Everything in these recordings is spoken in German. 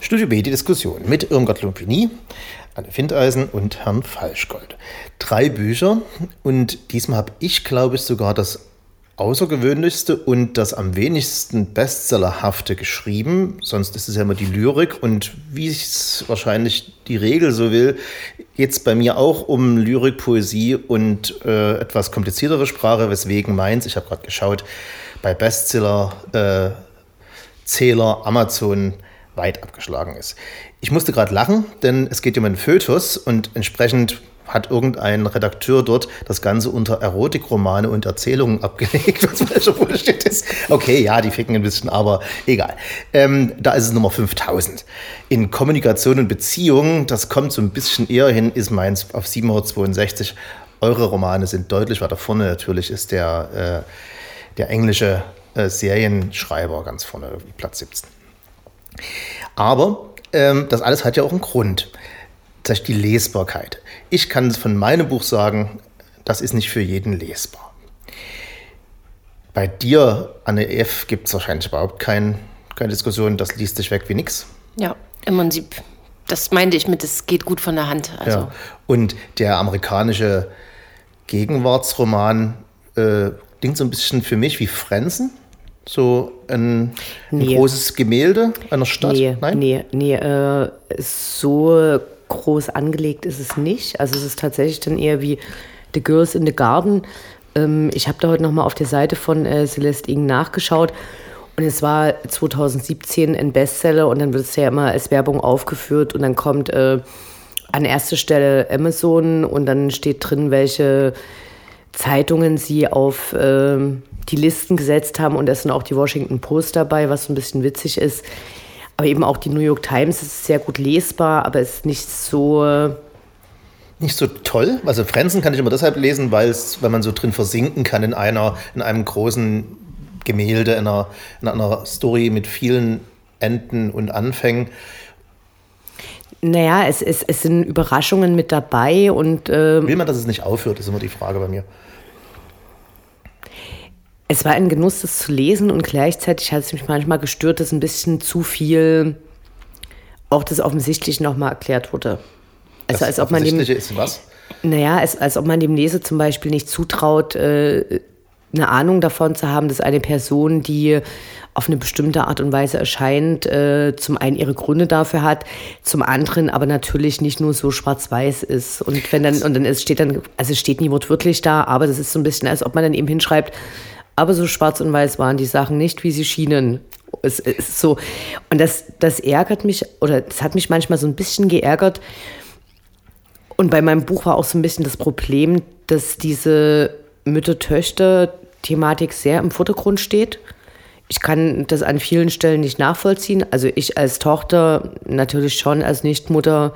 Studio B, die Diskussion mit Irmgard Lumpini, Anne Findeisen und Herrn Falschgold. 3 Bücher und diesmal habe ich, glaube ich, sogar das außergewöhnlichste und das am wenigsten bestsellerhafte geschrieben. Sonst ist es ja immer die Lyrik und wie es wahrscheinlich die Regel so will, geht es bei mir auch um Lyrik, Poesie und etwas kompliziertere Sprache, weswegen meins, ich habe gerade geschaut, bei Bestseller Zähler Amazon weit abgeschlagen ist. Ich musste gerade lachen, denn es geht um einen Fötus und entsprechend hat irgendein Redakteur dort das Ganze unter Erotikromane und Erzählungen abgelegt, was welcher Bullshit ist. Okay, ja, die ficken ein bisschen, aber egal. Da ist es Nummer 5000. In Kommunikation und Beziehung, das kommt so ein bisschen eher hin, ist meins auf 762. Eure Romane sind deutlich weiter vorne. Natürlich ist der englische Serienschreiber ganz vorne, Platz 17. Aber das alles hat ja auch einen Grund. Das ist die Lesbarkeit. Ich kann von meinem Buch sagen, das ist nicht für jeden lesbar. Bei dir, Anne F., gibt es wahrscheinlich überhaupt keine Diskussion. Das liest sich weg wie nix. Ja, im Prinzip. Das meinte ich mit, es geht gut von der Hand. Also. Ja. Und der amerikanische Gegenwartsroman klingt so ein bisschen für mich wie Frenzen. So ein großes Gemälde einer Stadt? Nee, so groß angelegt ist es nicht. Also es ist tatsächlich dann eher wie The Girls in the Garden. Ich habe da heute nochmal auf der Seite von Celeste Ng nachgeschaut und es war 2017 ein Bestseller und dann wird es ja immer als Werbung aufgeführt und dann kommt an erster Stelle Amazon und dann steht drin, welche Zeitungen sie auf die Listen gesetzt haben und da sind auch die Washington Post dabei, was so ein bisschen witzig ist. Aber eben auch die New York Times ist sehr gut lesbar, aber ist nicht so... Nicht so toll? Also Frenzen kann ich immer deshalb lesen, weil man so drin versinken kann in einem großen Gemälde, in einer Story mit vielen Enden und Anfängen. Naja, es sind Überraschungen mit dabei und... Will man, dass es nicht aufhört, ist immer die Frage bei mir. Es war ein Genuss, das zu lesen und gleichzeitig hat es mich manchmal gestört, dass ein bisschen zu viel auch das Offensichtliche nochmal erklärt wurde. Also, das als ob man dem, ist was? Naja, als ob man dem Leser zum Beispiel nicht zutraut, eine Ahnung davon zu haben, dass eine Person, die auf eine bestimmte Art und Weise erscheint, zum einen ihre Gründe dafür hat, zum anderen aber natürlich nicht nur so schwarz-weiß ist. Und wenn dann, es steht nie wortwörtlich da, aber das ist so ein bisschen, als ob man dann eben hinschreibt, aber so schwarz und weiß waren die Sachen nicht, wie sie schienen. Es ist so. Und das ärgert mich, oder das hat mich manchmal so ein bisschen geärgert. Und bei meinem Buch war auch so ein bisschen das Problem, dass diese Mütter-Töchter-Thematik sehr im Vordergrund steht. Ich kann das an vielen Stellen nicht nachvollziehen. Also ich als Tochter natürlich schon, als Nichtmutter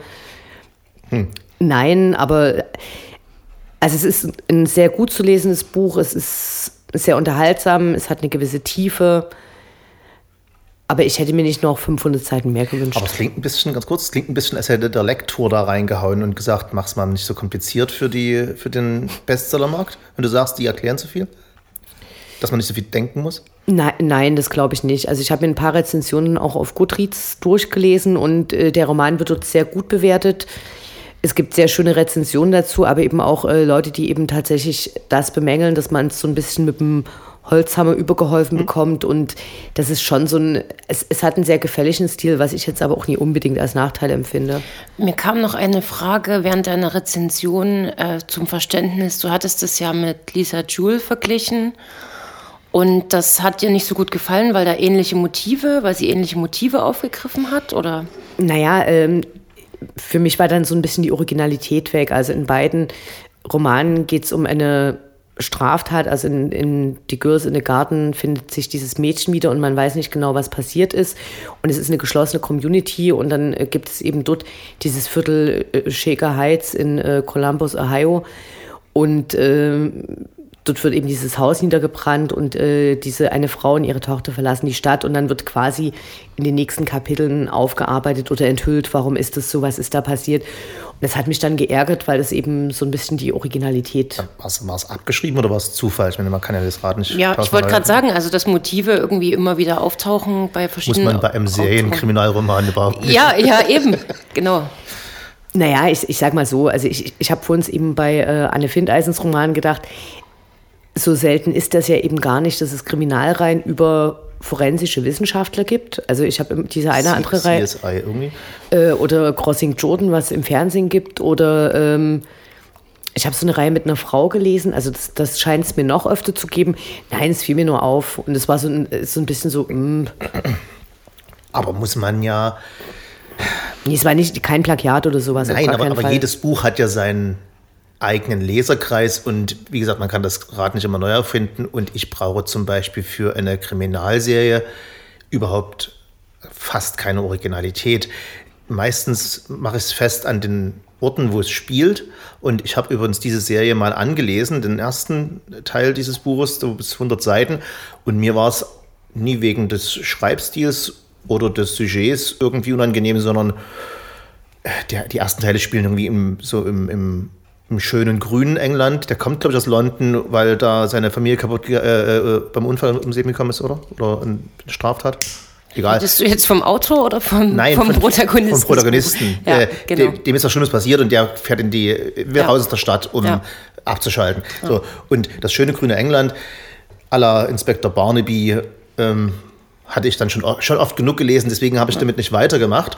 nein, aber also es ist ein sehr gut zu lesendes Buch. Es ist sehr unterhaltsam, es hat eine gewisse Tiefe, aber ich hätte mir nicht noch 500 Seiten mehr gewünscht. Aber es klingt ein bisschen, ganz kurz, als hätte der Lektor da reingehauen und gesagt, mach's mal nicht so kompliziert für den Bestsellermarkt, wenn du sagst, die erklären zu viel? Dass man nicht so viel denken muss? Nein, das glaube ich nicht. Also ich habe mir ein paar Rezensionen auch auf Goodreads durchgelesen und der Roman wird dort sehr gut bewertet. Es gibt sehr schöne Rezensionen dazu, aber eben auch Leute, die eben tatsächlich das bemängeln, dass man es so ein bisschen mit dem Holzhammer übergeholfen bekommt. Und das ist schon so es hat einen sehr gefälligen Stil, was ich jetzt aber auch nie unbedingt als Nachteil empfinde. Mir kam noch eine Frage während deiner Rezension zum Verständnis. Du hattest es ja mit Lisa Jewell verglichen. Und das hat dir nicht so gut gefallen, weil sie ähnliche Motive aufgegriffen hat, oder? Naja, für mich war dann so ein bisschen die Originalität weg. Also in beiden Romanen geht es um eine Straftat. Also in The Girls in the Garden findet sich dieses Mädchen wieder und man weiß nicht genau, was passiert ist. Und es ist eine geschlossene Community und dann gibt es eben dort dieses Viertel Shaker Heights in Columbus, Ohio. Und dort wird eben dieses Haus niedergebrannt und diese eine Frau und ihre Tochter verlassen die Stadt und dann wird quasi in den nächsten Kapiteln aufgearbeitet oder enthüllt, warum ist das so, was ist da passiert. Und das hat mich dann geärgert, weil das eben so ein bisschen die Originalität... War es abgeschrieben oder war es Zufall? Ich meine, man kann ja das Rad nicht... Ja, ich wollte gerade sagen, also dass Motive irgendwie immer wieder auftauchen bei verschiedenen... Muss man bei einem Serienkriminalroman überhaupt nicht. Ja, eben, genau. Naja, ich sag mal so, also ich habe vorhin eben bei Anne Findeisens Roman gedacht, so selten ist das ja eben gar nicht, dass es Kriminalreihen über forensische Wissenschaftler gibt. Also ich habe diese eine andere Reihe. CSI irgendwie. Oder Crossing Jordan, was es im Fernsehen gibt. Oder ich habe so eine Reihe mit einer Frau gelesen. Also das scheint es mir noch öfter zu geben. Nein, es fiel mir nur auf. Und es war so ein bisschen so... Aber muss man ja... Nee, es war kein Plagiat oder sowas. Nein, aber jedes Buch hat ja seinen eigenen Leserkreis und wie gesagt, man kann das Rad nicht immer neu erfinden und ich brauche zum Beispiel für eine Kriminalserie überhaupt fast keine Originalität. Meistens mache ich es fest an den Orten, wo es spielt und ich habe übrigens diese Serie mal angelesen, den ersten Teil dieses Buches, so bis 100 Seiten und mir war es nie wegen des Schreibstils oder des Sujets irgendwie unangenehm, sondern die ersten Teile spielen irgendwie im schönen grünen England. Der kommt, glaube ich, aus London, weil da seine Familie beim Unfall ums Leben gekommen ist, oder? Oder eine Straftat. Egal. Bist du jetzt vom Autor oder vom Protagonisten? Vom Protagonisten. Ja, genau. Dem ist was Schlimmes passiert und der fährt in die Wirrhauses der Stadt, um abzuschalten. Ja. So. Und das schöne grüne England à la Inspektor Barnaby hatte ich dann schon oft genug gelesen, deswegen habe ich damit nicht weitergemacht.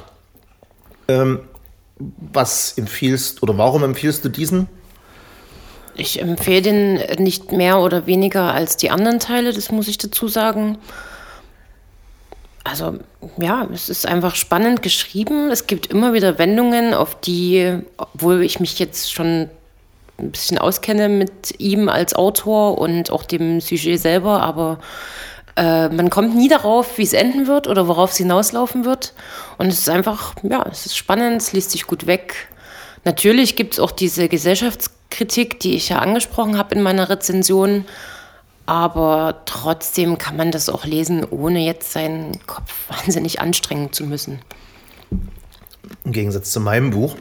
Was empfiehlst oder warum empfiehlst du diesen? Ich empfehle den nicht mehr oder weniger als die anderen Teile, das muss ich dazu sagen. Also ja, es ist einfach spannend geschrieben. Es gibt immer wieder Wendungen, auf die, obwohl ich mich jetzt schon ein bisschen auskenne mit ihm als Autor und auch dem Sujet selber, aber man kommt nie darauf, wie es enden wird oder worauf es hinauslaufen wird. Und es ist einfach, ja, es ist spannend, es liest sich gut weg. Natürlich gibt es auch diese Gesellschaftskritik, die ich ja angesprochen habe in meiner Rezension. Aber trotzdem kann man das auch lesen, ohne jetzt seinen Kopf wahnsinnig anstrengen zu müssen. Im Gegensatz zu meinem Buch.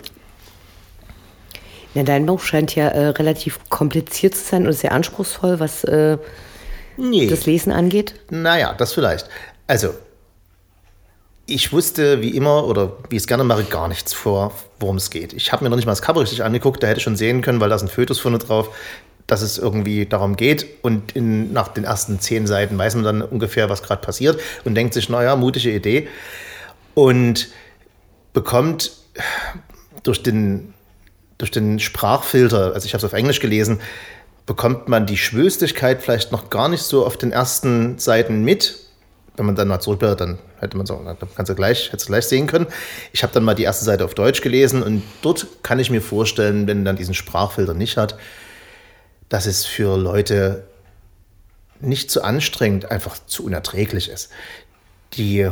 Ja, dein Buch scheint ja relativ kompliziert zu sein und sehr anspruchsvoll, was das Lesen angeht. Naja, das vielleicht. Also, ich wusste wie immer, oder wie ich es gerne mache, gar nichts vor, worum es geht. Ich habe mir noch nicht mal das Cover richtig angeguckt, da hätte ich schon sehen können, weil da sind Fotos vorne drauf, dass es irgendwie darum geht und nach den ersten 10 Seiten weiß man dann ungefähr, was gerade passiert und denkt sich, naja, mutige Idee und bekommt durch den Sprachfilter, also ich habe es auf Englisch gelesen, bekommt man die Schwülstigkeit vielleicht noch gar nicht so auf den ersten Seiten mit. Wenn man dann mal zurückblättert, dann hätte man so, hättest du gleich sehen können. Ich habe dann mal die erste Seite auf Deutsch gelesen und dort kann ich mir vorstellen, wenn man dann diesen Sprachfilter nicht hat, dass es für Leute nicht zu anstrengend, einfach zu unerträglich ist. Die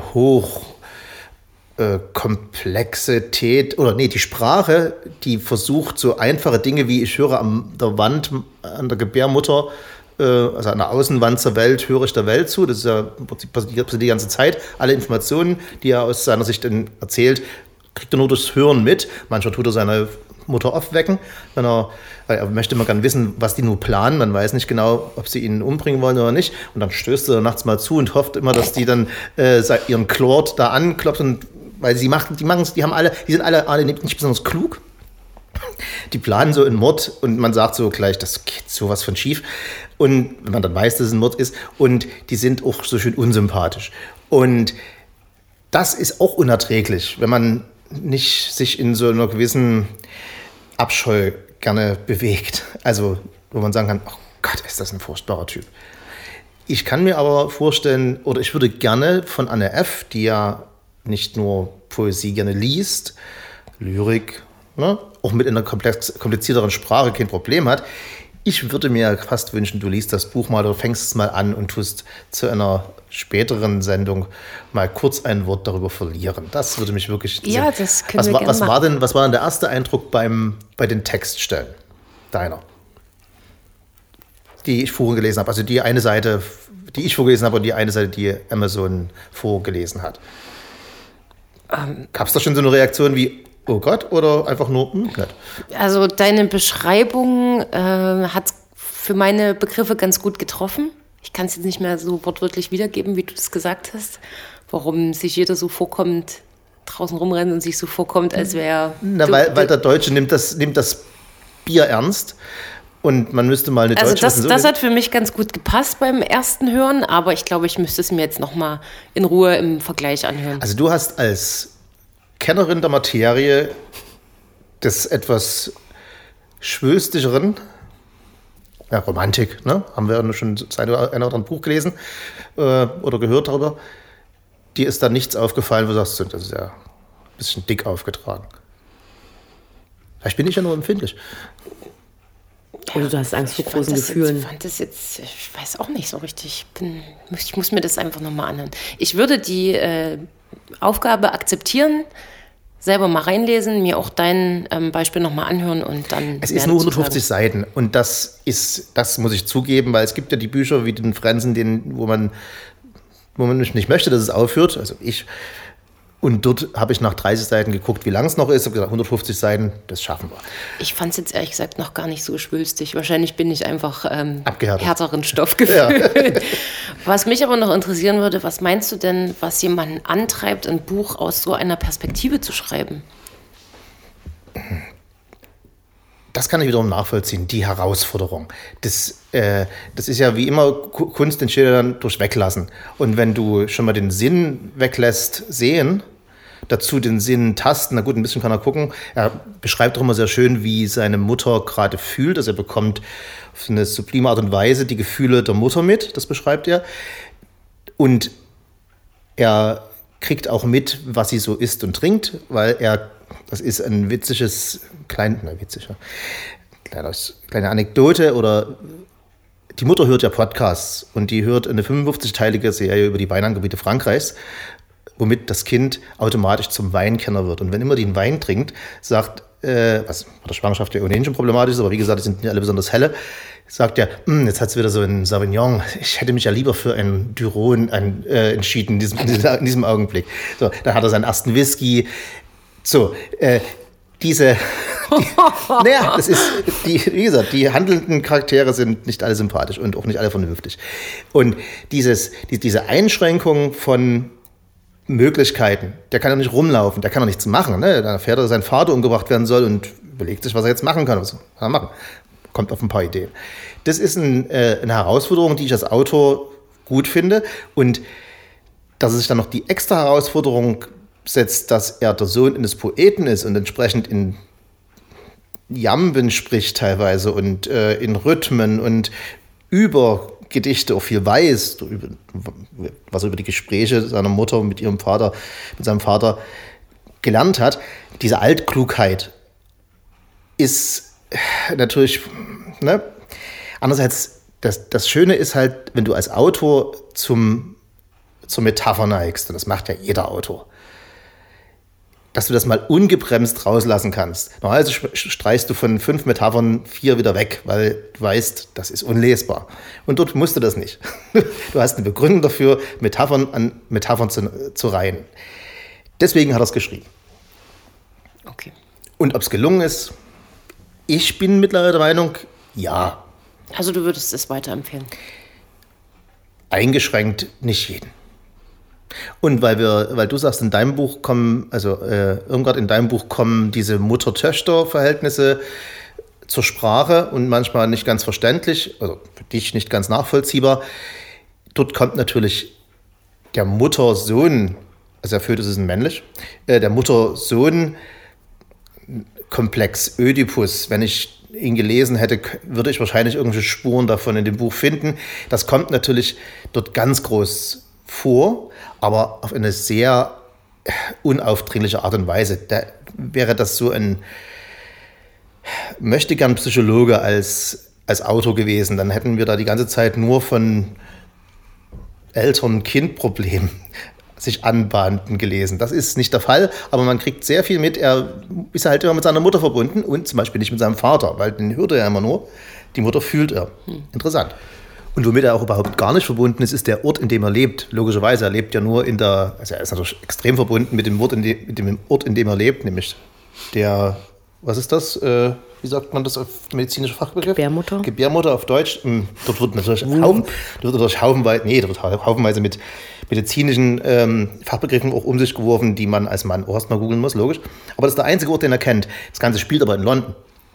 Komplexität, die Sprache, die versucht, so einfache Dinge wie ich höre an der Wand, an der Gebärmutter, also an der Außenwand zur Welt, höre ich der Welt zu. Das ist ja passiert die ganze Zeit. Alle Informationen, die er aus seiner Sicht erzählt, kriegt er nur durchs Hören mit. Manchmal tut er seine Mutter aufwecken, weil er möchte immer gerne wissen, was die nur planen. Man weiß nicht genau, ob sie ihn umbringen wollen oder nicht. Und dann stößt er nachts mal zu und hofft immer, dass die dann ihren Claude da anklopft und weil die sind alle nicht besonders klug. Die planen so einen Mord und man sagt so gleich, das geht sowas von schief. Und wenn man dann weiß, dass es ein Mord ist, und die sind auch so schön unsympathisch. Und das ist auch unerträglich, wenn man nicht sich in so einer gewissen Abscheu gerne bewegt. Also, wo man sagen kann, oh Gott, ist das ein furchtbarer Typ. Ich kann mir aber vorstellen, oder ich würde gerne von Anne F., die ja nicht nur Poesie gerne liest, Lyrik, auch mit einer komplizierteren Sprache kein Problem hat. Ich würde mir fast wünschen, du liest das Buch mal oder fängst es mal an und tust zu einer späteren Sendung mal kurz ein Wort darüber verlieren. Das würde mich wirklich interessieren. Ja, das können wir gerne machen. Was war denn der erste Eindruck bei den Textstellen deiner? die ich vorgelesen habe. Also die eine Seite, die ich vorgelesen habe und die eine Seite, die Amazon vorgelesen hat. Gab es da schon so eine Reaktion wie, oh Gott, oder einfach nur, nett? Also deine Beschreibung hat für meine Begriffe ganz gut getroffen. Ich kann es jetzt nicht mehr so wortwörtlich wiedergeben, wie du das gesagt hast. Warum sich jeder so vorkommt, draußen rumrennt und sich so vorkommt, als wäre... Weil der Deutsche nimmt das Bier ernst und man müsste mal eine deutsche... Also das hat für mich ganz gut gepasst beim ersten Hören, aber ich glaube, ich müsste es mir jetzt nochmal in Ruhe im Vergleich anhören. Also du hast als Kennerin der Materie des etwas schwülstigeren, ja, Romantik, ne? Haben wir schon ein oder andere Buch gelesen oder gehört darüber. Dir ist da nichts aufgefallen, wo du sagst, das ist ja ein bisschen dick aufgetragen. Vielleicht bin ich ja nur empfindlich. Oder du hast Angst vor großen Gefühlen. Ich weiß auch nicht so richtig. Ich muss mir das einfach nochmal anhören. Ich würde die Aufgabe akzeptieren, selber mal reinlesen, mir auch dein Beispiel nochmal anhören und dann... Es ist nur 150 Seiten und das muss ich zugeben, weil es gibt ja die Bücher wie den Frenzen, wo man nicht möchte, dass es aufhört, also ich. Und dort habe ich nach 30 Seiten geguckt, wie lang es noch ist. Ich habe gesagt, 150 Seiten, das schaffen wir. Ich fand es jetzt ehrlich gesagt noch gar nicht so schwülstig. Wahrscheinlich bin ich einfach abgehärtet. Härteren Stoff gefühlt. Ja. Was mich aber noch interessieren würde, was meinst du denn, was jemanden antreibt, ein Buch aus so einer Perspektive zu schreiben? Das kann ich wiederum nachvollziehen, die Herausforderung. Das ist ja wie immer, Kunst entsteht dann durch Weglassen. Und wenn du schon mal den Sinn weglässt, sehen, dazu den Sinn tasten, na gut, ein bisschen kann er gucken. Er beschreibt doch immer sehr schön, wie seine Mutter gerade fühlt. Also er bekommt auf eine sublime Art und Weise die Gefühle der Mutter mit, das beschreibt er. Und er kriegt auch mit, was sie so isst und trinkt, weil das ist ein kleine Anekdote, oder die Mutter hört ja Podcasts und die hört eine 55-teilige Serie über die Weinangebiete Frankreichs, womit das Kind automatisch zum Weinkenner wird. Und wenn immer die einen Wein trinkt, sagt, was bei der Schwangerschaft ja ohnehin schon problematisch ist, aber wie gesagt, die sind nicht alle besonders helle, sagt er, jetzt hat es wieder so einen Sauvignon, ich hätte mich ja lieber für einen Duron entschieden in diesem Augenblick. So, dann hat er seinen ersten Whisky. So, wie gesagt, die handelnden Charaktere sind nicht alle sympathisch und auch nicht alle vernünftig. Und diese Einschränkung von Möglichkeiten, der kann ja nicht rumlaufen, der kann ja nichts machen. Ne? Dann erfährt er, dass sein Vater umgebracht werden soll und überlegt sich, was er jetzt machen kann. Was kann er machen? Kommt auf ein paar Ideen. Das ist eine Herausforderung, die ich als Autor gut finde. Und dass es sich dann noch die extra Herausforderung setzt, dass er der Sohn eines Poeten ist und entsprechend in Jamben spricht teilweise und in Rhythmen und über Gedichte auch viel weiß, was er über die Gespräche seiner Mutter mit seinem Vater gelernt hat. Diese Altklugheit ist natürlich, ne? Andererseits, das Schöne ist halt, wenn du als Autor zur Metapher neigst, und das macht ja jeder Autor, dass du das mal ungebremst rauslassen kannst. Normalerweise streichst du von 5 Metaphern 4 wieder weg, weil du weißt, das ist unlesbar. Und dort musst du das nicht. Du hast eine Begründung dafür, Metaphern an Metaphern zu reihen. Deswegen hat er es geschrieben. Okay. Und ob es gelungen ist, ich bin mittlerweile der Meinung, ja. Also du würdest es weiterempfehlen? Eingeschränkt nicht jeden. Und weil du sagst, in deinem Buch kommen diese Mutter-Töchter-Verhältnisse zur Sprache und manchmal nicht ganz verständlich, also für dich nicht ganz nachvollziehbar. Dort kommt natürlich der Mutter-Sohn, also er fühlt, es ist ein männlich, der Mutter-Sohn-Komplex Ödipus, wenn ich ihn gelesen hätte, würde ich wahrscheinlich irgendwelche Spuren davon in dem Buch finden. Das kommt natürlich dort ganz groß vor, aber auf eine sehr unaufdringliche Art und Weise. Da wäre das so ein möchtegern Psychologe als Autor gewesen. Dann hätten wir da die ganze Zeit nur von Eltern-Kind-Problemen sich anbahnten gelesen. Das ist nicht der Fall, aber man kriegt sehr viel mit. Er ist halt immer mit seiner Mutter verbunden und zum Beispiel nicht mit seinem Vater, weil den hört er ja immer nur. Die Mutter fühlt er. Interessant. Und womit er auch überhaupt gar nicht verbunden ist, ist der Ort, in dem er lebt. Logischerweise, er lebt ja nur also er ist natürlich extrem verbunden mit dem Ort, in dem er lebt, nämlich der, was ist das? Wie sagt man das auf medizinischer Fachbegriff? Gebärmutter. Gebärmutter auf Deutsch. Dort wird natürlich haufenweise mit medizinischen Fachbegriffen auch um sich geworfen, die man als Mann auch erstmal googeln muss, logisch. Aber das ist der einzige Ort, den er kennt. Das Ganze spielt aber in London.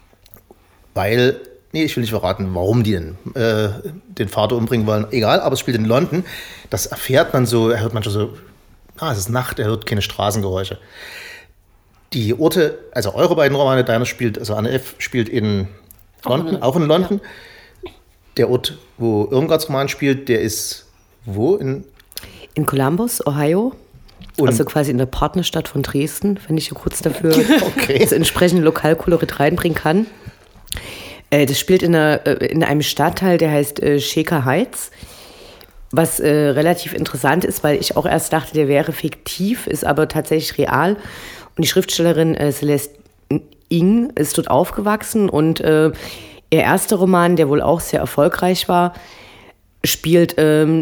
Weil, ich will nicht verraten, warum die den Vater umbringen wollen. Egal, aber es spielt in London. Das erfährt man so, er hört manchmal so, es ist Nacht, er hört keine Straßengeräusche. Die Orte, also eure beiden Romane, deiner spielt, also Anne F. spielt in London, auch in London. Ja. Der Ort, wo Irmgards Roman spielt, der ist wo? In Columbus, Ohio. Und also quasi in der Partnerstadt von Dresden, wenn ich hier kurz dafür das entsprechende Lokalkolorit reinbringen kann. Das spielt in einem Stadtteil, der heißt Shaker Heights. Was relativ interessant ist, weil ich auch erst dachte, der wäre fiktiv, ist aber tatsächlich real. Und die Schriftstellerin Celeste Ng ist dort aufgewachsen und ihr erster Roman, der wohl auch sehr erfolgreich war, spielt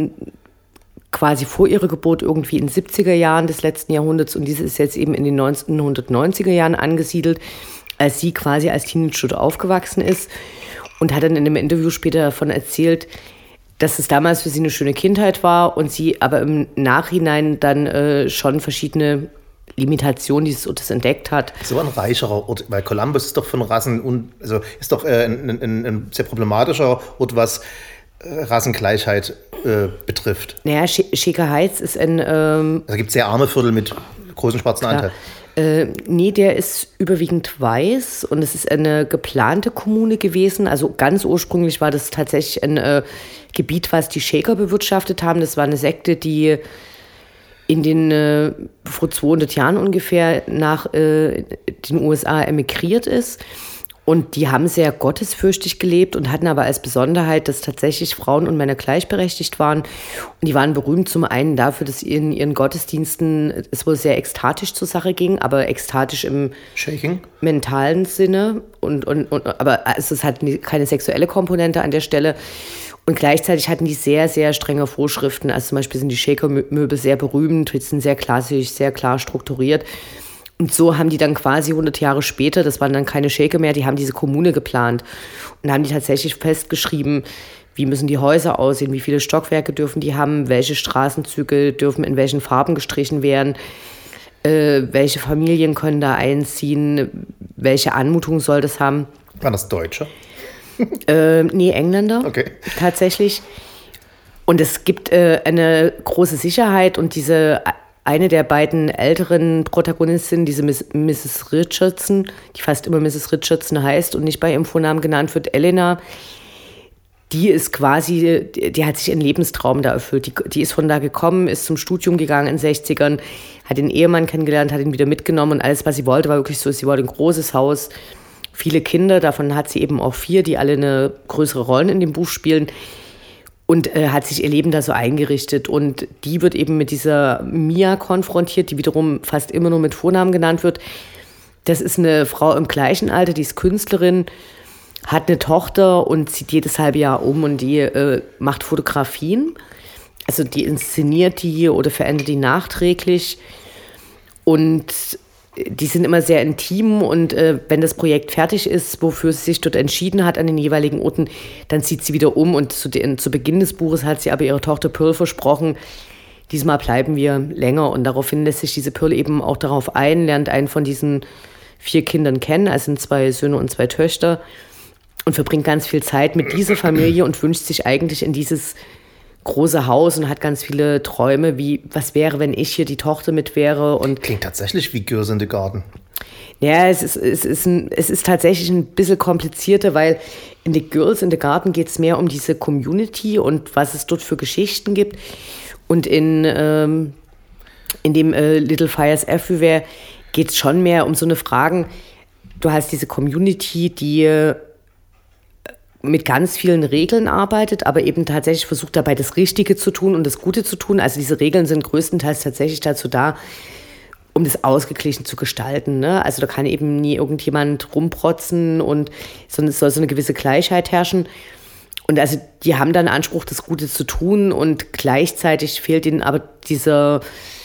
quasi vor ihrer Geburt irgendwie in den 70er Jahren des letzten Jahrhunderts und diese ist jetzt eben in den 1990er Jahren angesiedelt, als sie quasi als Teenager dort aufgewachsen ist und hat dann in einem Interview später davon erzählt, dass es damals für sie eine schöne Kindheit war und sie aber im Nachhinein dann schon verschiedene Limitationen dieses Ortes entdeckt hat. So ein reicherer Ort, weil Columbus ist doch von Rassen, ist doch ein sehr problematischer Ort, was Rassengleichheit betrifft. Naja, Shaker Heights ist ein... also gibt es sehr arme Viertel mit großen schwarzen Anteil. Nee, der ist überwiegend weiß und es ist eine geplante Kommune gewesen. Also ganz ursprünglich war das tatsächlich ein Gebiet, was die Shaker bewirtschaftet haben. Das war eine Sekte, die in den vor 200 Jahren ungefähr nach den USA emigriert ist. Und die haben sehr gottesfürchtig gelebt und hatten aber als Besonderheit, dass tatsächlich Frauen und Männer gleichberechtigt waren. Und die waren berühmt zum einen dafür, dass in ihren Gottesdiensten es wohl sehr ekstatisch zur Sache ging, aber ekstatisch im Shaking? Mentalen Sinne. Aber es hat keine sexuelle Komponente an der Stelle. Und gleichzeitig hatten die sehr, sehr strenge Vorschriften. Also zum Beispiel sind die Shaker-Möbel sehr berühmt, sind sehr klassisch, sehr klar strukturiert. Und so haben die dann quasi 100 Jahre später, das waren dann keine Shaker mehr, die haben diese Kommune geplant. Und haben die tatsächlich festgeschrieben, wie müssen die Häuser aussehen, wie viele Stockwerke dürfen die haben, welche Straßenzüge dürfen in welchen Farben gestrichen werden, welche Familien können da einziehen, welche Anmutung soll das haben. Waren das Deutsche? Nee, Engländer. Okay. Tatsächlich. Und es gibt eine große Sicherheit und eine der beiden älteren Protagonistinnen, diese Mrs. Richardson, die fast immer Mrs. Richardson heißt und nicht bei ihrem Vornamen genannt wird, Elena, die ist quasi, die hat sich einen Lebenstraum da erfüllt. Die ist von da gekommen, ist zum Studium gegangen in den 60ern, hat den Ehemann kennengelernt, hat ihn wieder mitgenommen und alles, was sie wollte, war wirklich so, sie wollte ein großes Haus, viele Kinder, davon hat sie eben auch 4, die alle eine größere Rolle in dem Buch spielen. Und hat sich ihr Leben da so eingerichtet. Und die wird eben mit dieser Mia konfrontiert, die wiederum fast immer nur mit Vornamen genannt wird. Das ist eine Frau im gleichen Alter, die ist Künstlerin, hat eine Tochter und zieht jedes halbe Jahr um und die macht Fotografien. Also die inszeniert die oder verändert die nachträglich. Und die sind immer sehr intim und wenn das Projekt fertig ist, wofür sie sich dort entschieden hat an den jeweiligen Orten, dann zieht sie wieder um und zu Beginn des Buches hat sie aber ihrer Tochter Pearl versprochen, diesmal bleiben wir länger und daraufhin lässt sich diese Pearl eben auch darauf ein, lernt einen von diesen 4 Kindern kennen, also sind 2 Söhne und 2 Töchter und verbringt ganz viel Zeit mit dieser Familie und wünscht sich eigentlich in dieses große Haus und hat ganz viele Träume, wie, was wäre, wenn ich hier die Tochter mit wäre. Und klingt tatsächlich wie Girls in the Garden. Ja, es ist tatsächlich ein bisschen komplizierter, weil in The Girls in the Garden geht es mehr um diese Community und was es dort für Geschichten gibt. Und in dem Little Fires Everywhere geht es schon mehr um so eine Fragen. Du hast diese Community, die mit ganz vielen Regeln arbeitet, aber eben tatsächlich versucht dabei das Richtige zu tun und das Gute zu tun. Also diese Regeln sind größtenteils tatsächlich dazu da, um das ausgeglichen zu gestalten. Ne? Also da kann eben nie irgendjemand rumprotzen sondern es soll so eine gewisse Gleichheit herrschen. Und also die haben dann Anspruch, das Gute zu tun und gleichzeitig fehlt ihnen aber dieser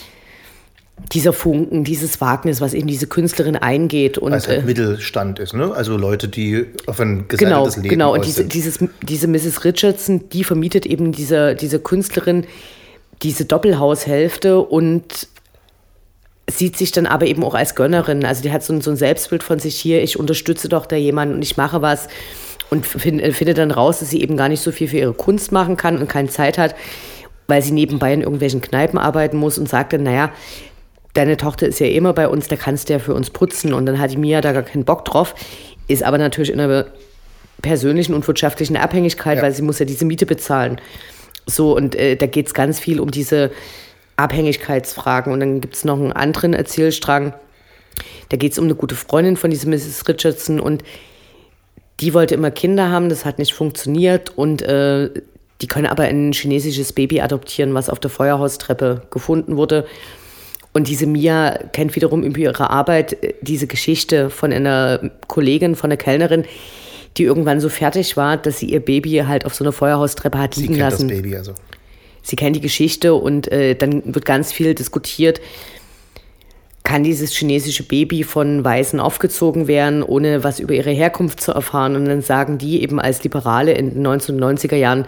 Funken, dieses Wagnis, was eben diese Künstlerin eingeht. Und, weil es halt Mittelstand ist, ne? Also Leute, die auf ein gesetteltes Leben Genau, und aus sind. diese Mrs. Richardson, die vermietet eben diese Künstlerin diese Doppelhaushälfte und sieht sich dann aber eben auch als Gönnerin. Also die hat so ein Selbstbild von sich hier, ich unterstütze doch da jemanden und ich mache was und findet dann raus, dass sie eben gar nicht so viel für ihre Kunst machen kann und keine Zeit hat, weil sie nebenbei in irgendwelchen Kneipen arbeiten muss und sagt dann, naja, deine Tochter ist ja immer bei uns, da kannst du ja für uns putzen. Und dann hat die Mia da gar keinen Bock drauf, ist aber natürlich in einer persönlichen und wirtschaftlichen Abhängigkeit, weil sie muss ja diese Miete bezahlen. So, und da geht es ganz viel um diese Abhängigkeitsfragen. Und dann gibt es noch einen anderen Erzählstrang. Da geht es um eine gute Freundin von dieser Mrs. Richardson und die wollte immer Kinder haben, das hat nicht funktioniert und die können aber ein chinesisches Baby adoptieren, was auf der Feuerhaustreppe gefunden wurde. Und diese Mia kennt wiederum über ihre Arbeit diese Geschichte von einer Kollegin, von einer Kellnerin, die irgendwann so fertig war, dass sie ihr Baby halt auf so einer Feuerhaustreppe hat liegen lassen. Sie kennt das Baby also. Sie kennt die Geschichte und dann wird ganz viel diskutiert, kann dieses chinesische Baby von Weißen aufgezogen werden, ohne was über ihre Herkunft zu erfahren. Und dann sagen die eben als Liberale in den 1990er Jahren,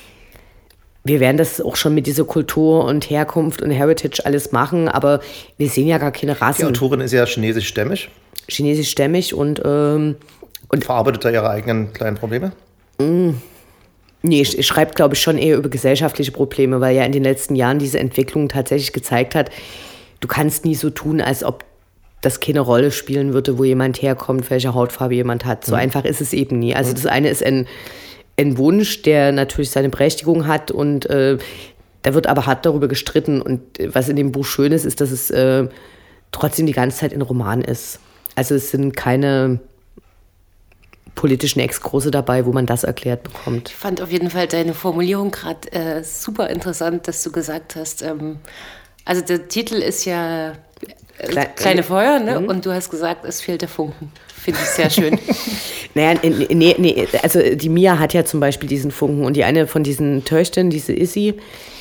wir werden das auch schon mit dieser Kultur und Herkunft und Heritage alles machen, aber wir sehen ja gar keine Rassen. Die Autorin ist ja chinesischstämmig. Chinesischstämmig und verarbeitet da ihre eigenen kleinen Probleme? Nee, ich schreibe, glaube ich, schon eher über gesellschaftliche Probleme, weil ja in den letzten Jahren diese Entwicklung tatsächlich gezeigt hat, du kannst nie so tun, als ob das keine Rolle spielen würde, wo jemand herkommt, welche Hautfarbe jemand hat. So einfach ist es eben nie. Also das eine ist ein Wunsch, der natürlich seine Berechtigung hat und da wird aber hart darüber gestritten. Und was in dem Buch schön ist, ist, dass es trotzdem die ganze Zeit ein Roman ist. Also es sind keine politischen Exkurse dabei, wo man das erklärt bekommt. Ich fand auf jeden Fall deine Formulierung gerade super interessant, dass du gesagt hast, also der Titel ist ja Kleine Feuer, ne? Und du hast gesagt, es fehlt der Funken. Finde ich sehr schön. Naja, nee, also die Mia hat ja zum Beispiel diesen Funken und die eine von diesen Töchtern, diese Issy,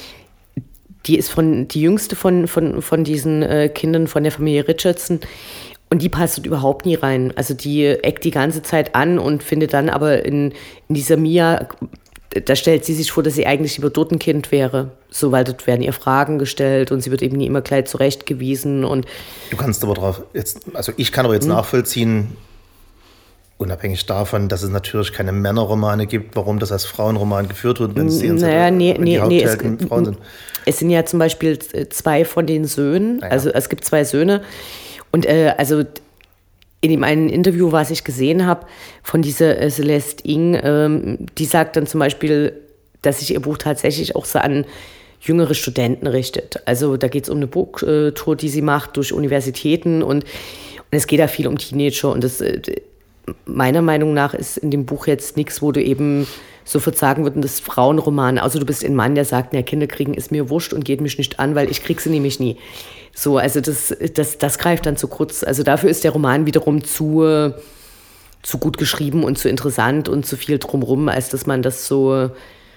die ist die jüngste von diesen Kindern von der Familie Richardson. Und die passt dort überhaupt nie rein. Also die eckt die ganze Zeit an und findet dann aber in dieser Mia, da stellt sie sich vor, dass sie eigentlich lieber dort ein Kind wäre. So, weil dort werden ihr Fragen gestellt und sie wird eben nie immer gleich zurechtgewiesen. Und du kannst aber drauf ich kann aber jetzt nachvollziehen, unabhängig davon, dass es natürlich keine Männerromane gibt, warum das als Frauenroman geführt wird, wenn es die Haupthelden Frauen sind. Es sind ja zum Beispiel 2 von den Söhnen, also es gibt 2 Söhne. Und also in dem einen Interview, was ich gesehen habe, von dieser Celeste Ng, die sagt dann zum Beispiel, dass sich ihr Buch tatsächlich auch so an jüngere Studenten richtet. Also da geht es um eine Booktour, die sie macht durch Universitäten und es geht da viel um Teenager. Und das meiner Meinung nach ist in dem Buch jetzt nichts, wo du eben sofort sagen würden, das ist Frauenroman. Also du bist ein Mann, der sagt, na, Kinder kriegen ist mir wurscht und geht mich nicht an, weil ich krieg sie nämlich nie. So, also das greift dann zu kurz. Also dafür ist der Roman wiederum zu gut geschrieben und zu interessant und zu viel drumrum, als dass man das so in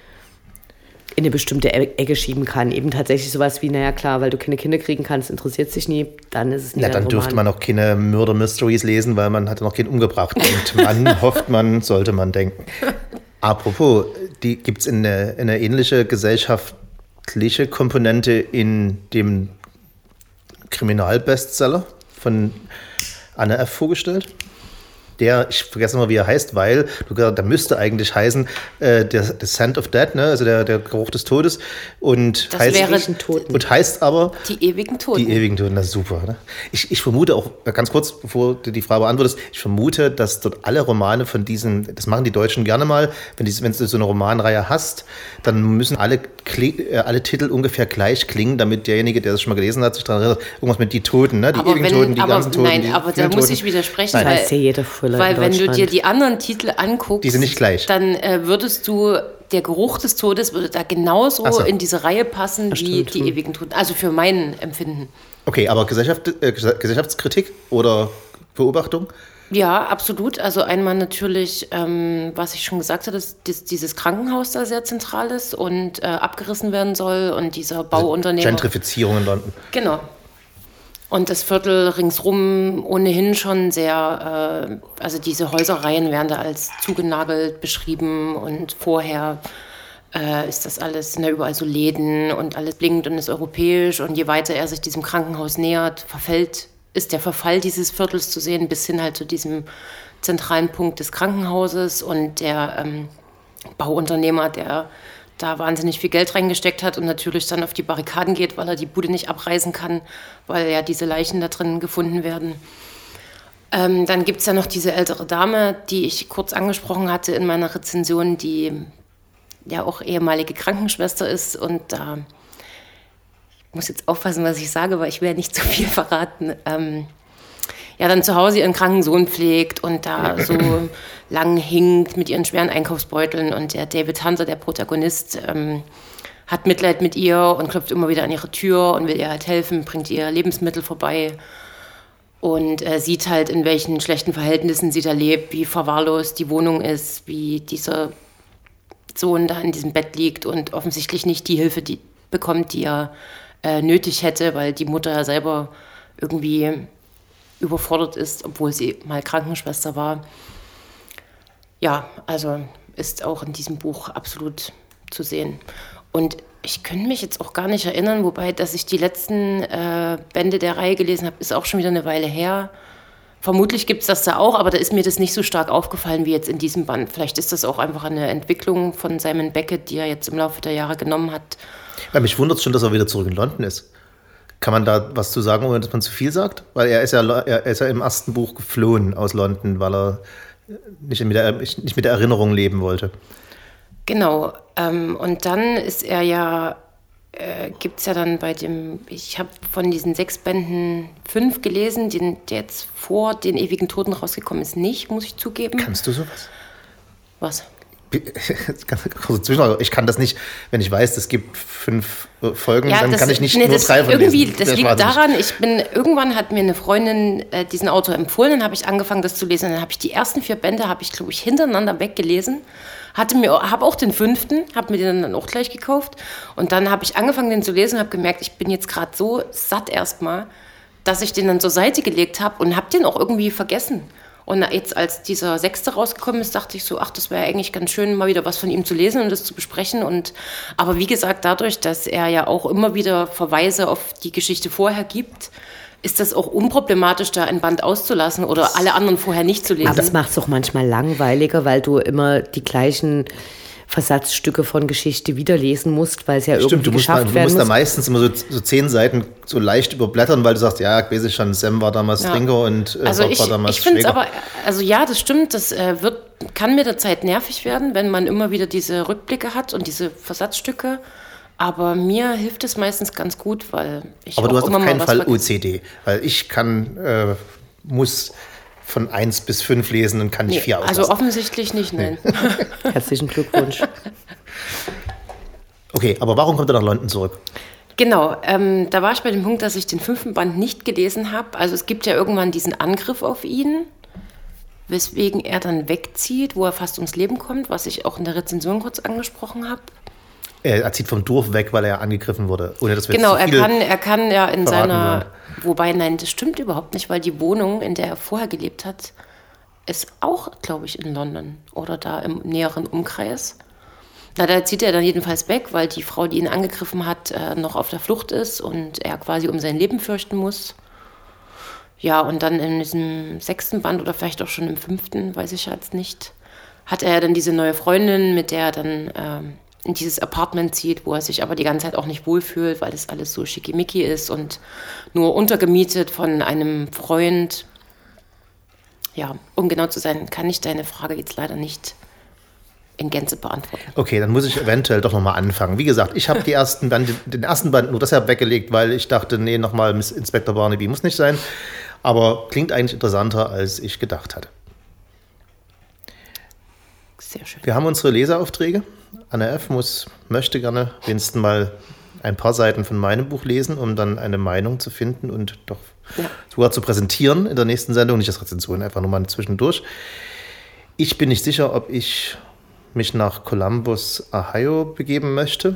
eine bestimmte Ecke schieben kann. Eben tatsächlich sowas wie, naja klar, weil du keine Kinder kriegen kannst, interessiert sich nie, dann ist es nicht ein Roman. Dann dürfte man auch keine Murder-Mysteries lesen, weil man hat noch keinen umgebracht. Und man hofft man, sollte man denken. Apropos, gibt es eine ähnliche gesellschaftliche Komponente in dem Kriminalbestseller von Anne F. vorgestellt? Ich vergesse mal, wie er heißt, weil der müsste eigentlich heißen The Scent of Death, ne? Also der Geruch des Todes. Und das heißt, wäre Toten. Und heißt aber Die ewigen Toten. Die ewigen Toten, das ist super. Ne? Ich vermute auch, ganz kurz, bevor du die Frage beantwortest, ich vermute, dass dort alle Romane von diesen, das machen die Deutschen gerne mal, wenn du so eine Romanreihe hast, dann müssen alle Titel ungefähr gleich klingen, damit derjenige, der das schon mal gelesen hat, sich daran erinnert, irgendwas mit die Toten, ne? Die ewigen Toten, die ganzen Toten. Nein, aber da muss ich widersprechen, weil wenn du dir die anderen Titel anguckst, die sind nicht gleich. Dann würdest du, der Geruch des Todes würde da genauso in diese Reihe passen wie die ewigen Toten. Also für mein Empfinden. Okay, aber Gesellschaftskritik oder Beobachtung? Ja, absolut. Also einmal natürlich, was ich schon gesagt habe, dass dieses Krankenhaus da sehr zentral ist und abgerissen werden soll und dieser Bauunternehmer. Gentrifizierung in London. Genau. Und das Viertel ringsrum ohnehin schon sehr, also diese Häuserreihen werden da als zugenagelt beschrieben und vorher ist das alles, sind da überall so Läden und alles blinkt und ist europäisch und je weiter er sich diesem Krankenhaus nähert, ist der Verfall dieses Viertels zu sehen, bis hin halt zu diesem zentralen Punkt des Krankenhauses und der Bauunternehmer, der da wahnsinnig viel Geld reingesteckt hat und natürlich dann auf die Barrikaden geht, weil er die Bude nicht abreißen kann, weil ja diese Leichen da drin gefunden werden. Dann gibt es ja noch diese ältere Dame, die ich kurz angesprochen hatte in meiner Rezension, die ja auch ehemalige Krankenschwester ist und da ich muss jetzt aufpassen, was ich sage, weil ich will ja nicht zu viel verraten, ja dann zu Hause ihren kranken Sohn pflegt und da so lang hinkt mit ihren schweren Einkaufsbeuteln und der David Hunter, der Protagonist, hat Mitleid mit ihr und klopft immer wieder an ihre Tür und will ihr halt helfen, bringt ihr Lebensmittel vorbei und sieht halt, in welchen schlechten Verhältnissen sie da lebt, wie verwahrlost die Wohnung ist, wie dieser Sohn da in diesem Bett liegt und offensichtlich nicht die Hilfe bekommt, die er nötig hätte, weil die Mutter ja selber irgendwie überfordert ist, obwohl sie mal Krankenschwester war. Ja, also ist auch in diesem Buch absolut zu sehen. Und ich könnte mich jetzt auch gar nicht erinnern, wobei, dass ich die letzten Bände der Reihe gelesen habe, ist auch schon wieder eine Weile her. Vermutlich gibt es das da auch, aber da ist mir das nicht so stark aufgefallen wie jetzt in diesem Band. Vielleicht ist das auch einfach eine Entwicklung von Simon Beckett, die er jetzt im Laufe der Jahre genommen hat. Ja, mich wundert es schon, dass er wieder zurück in London ist. Kann man da was zu sagen, ohne dass man zu viel sagt? Weil er ist ja im ersten Buch geflohen aus London, weil er nicht mit der Erinnerung leben wollte. Genau. Und dann ist er ja, gibt es ja dann ich habe von diesen 6 Bänden 5 gelesen, der jetzt vor den ewigen Toten rausgekommen ist, nicht, muss ich zugeben. Kannst du sowas? Was? Ich kann das nicht, wenn ich weiß, es gibt 5 Folgen, ja, dann kann ich nicht nur 3 von lesen. Das liegt daran, irgendwann hat mir eine Freundin diesen Autor empfohlen, dann habe ich angefangen, das zu lesen. Dann habe ich die ersten 4 Bände, glaube ich, hintereinander weggelesen. Habe auch den 5., habe mir den dann auch gleich gekauft. Und dann habe ich angefangen, den zu lesen und habe gemerkt, ich bin jetzt gerade so satt erstmal, dass ich den dann zur Seite gelegt habe und habe den auch irgendwie vergessen. Und jetzt, als dieser 6. rausgekommen ist, dachte ich so, ach, das wäre eigentlich ganz schön, mal wieder was von ihm zu lesen und das zu besprechen. Aber wie gesagt, dadurch, dass er ja auch immer wieder Verweise auf die Geschichte vorher gibt, ist das auch unproblematisch, da ein Band auszulassen oder alle anderen vorher nicht zu lesen. Aber das macht es auch manchmal langweiliger, weil du immer die gleichen Versatzstücke von Geschichte wiederlesen musst, weil es ja irgendwie geschafft werden muss. Du musst da meistens immer so 10 Seiten so leicht überblättern, weil du sagst, ja, weiß ich schon, Sam war damals Trinker und Bob war damals Schwäger. Ich finde es aber, also ja, das stimmt, das kann mit der Zeit nervig werden, wenn man immer wieder diese Rückblicke hat und diese Versatzstücke. Aber mir hilft es meistens ganz gut, weil ich aber du hast auf keinen Fall OCD, weil ich muss von 1 bis 5 lesen und kann nicht 4 auslassen. Also offensichtlich nicht, nein. Herzlichen Glückwunsch. Okay, aber warum kommt er nach London zurück? Genau, da war ich bei dem Punkt, dass ich den 5. Band nicht gelesen habe. Also es gibt ja irgendwann diesen Angriff auf ihn, weswegen er dann wegzieht, wo er fast ums Leben kommt, was ich auch in der Rezension kurz angesprochen habe. Er zieht vom Dorf weg, weil er angegriffen wurde. Ohne dass wir genau, er kann ja in seiner... Wobei, nein, das stimmt überhaupt nicht, weil die Wohnung, in der er vorher gelebt hat, ist auch, glaube ich, in London oder da im näheren Umkreis. Na, da zieht er dann jedenfalls weg, weil die Frau, die ihn angegriffen hat, noch auf der Flucht ist und er quasi um sein Leben fürchten muss. Ja, und dann in diesem 6. Band oder vielleicht auch schon im 5., weiß ich jetzt nicht, hat er dann diese neue Freundin, mit der er dann... in dieses Apartment zieht, wo er sich aber die ganze Zeit auch nicht wohlfühlt, weil das alles so schickimicki ist und nur untergemietet von einem Freund. Ja, um genau zu sein, kann ich deine Frage jetzt leider nicht in Gänze beantworten. Okay, dann muss ich eventuell doch nochmal anfangen. Wie gesagt, ich habe den ersten Band nur deshalb weggelegt, weil ich dachte, nee, nochmal Miss Inspector Barnaby muss nicht sein. Aber klingt eigentlich interessanter, als ich gedacht hatte. Sehr schön. Wir haben unsere Leseaufträge. Anne F. möchte gerne wenigstens mal ein paar Seiten von meinem Buch lesen, um dann eine Meinung zu finden und doch sogar zu präsentieren in der nächsten Sendung, nicht als Rezension, einfach nur mal zwischendurch. Ich bin nicht sicher, ob ich mich nach Columbus, Ohio begeben möchte.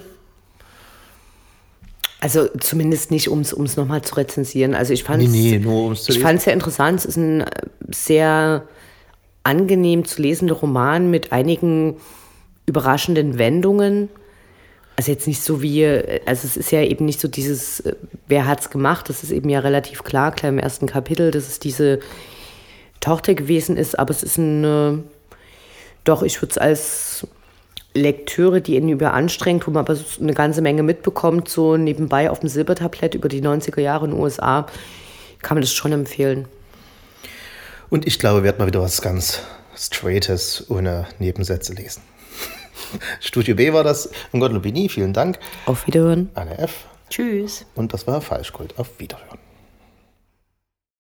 Also zumindest nicht, um es nochmal zu rezensieren. Also ich fand nur ums zu lesen. Ich fand es sehr interessant. Es ist ein sehr angenehm zu lesender Roman mit einigen überraschenden Wendungen. Also jetzt nicht so wie, also es ist ja eben nicht so dieses, wer hat's gemacht, das ist eben ja relativ klar im ersten Kapitel, dass es diese Tochter gewesen ist, aber es ist doch, ich würde es als Lektüre, die ihn überanstrengt, wo man aber eine ganze Menge mitbekommt, so nebenbei auf dem Silbertablett über die 90er Jahre in den USA, kann man das schon empfehlen. Und ich glaube, wir werden mal wieder was ganz Straightes ohne Nebensätze lesen. Studio B war das. Irmgard Lumpini, vielen Dank. Auf Wiederhören. Anne F. Tschüss. Und das war Falschgold. Auf Wiederhören.